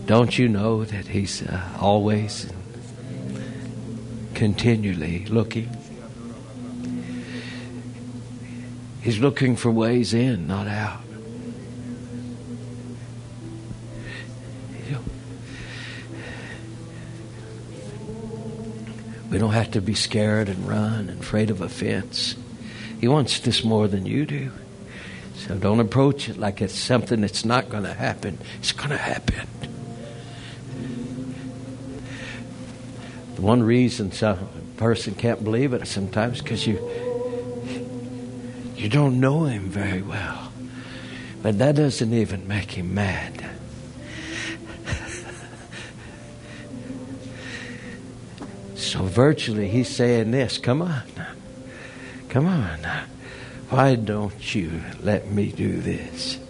Don't you know that He's always, continually looking? He's looking for ways in, not out. We don't have to be scared and run and afraid of offense. He wants this more than you do. So don't approach it like it's something that's not going to happen. It's going to happen. The one reason some person can't believe it sometimes because you don't know Him very well. But that doesn't even make Him mad. So virtually He's saying this, come on. Why don't you let me do this?